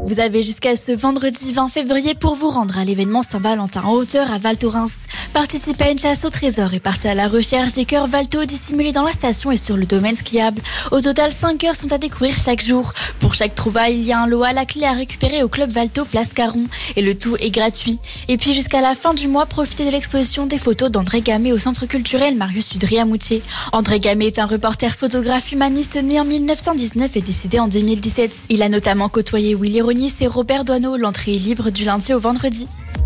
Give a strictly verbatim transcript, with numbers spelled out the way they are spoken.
Vous avez jusqu'à ce vendredi vingt février pour vous rendre à l'événement Saint-Valentin en hauteur à Val Thorens. Participez à une chasse au trésor et partez à la recherche des cœurs Valto dissimulés dans la station et sur le domaine skiable. Au total, cinq cœurs sont à découvrir chaque jour. Pour chaque trouvaille, il y a un lot à la clé à récupérer au club Valto Place Caron. Et le tout est gratuit. Et puis jusqu'à la fin du mois, profitez de l'exposition des photos d'André Gamet au centre culturel Marius Udry à Moutier. André Gamet est un reporter photographe humaniste né en mille neuf cent dix-neuf et décédé en deux mille dix-sept. Il a notamment côtoyé Willy Ronis et Robert Doisneau. L'entrée est libre du lundi au vendredi.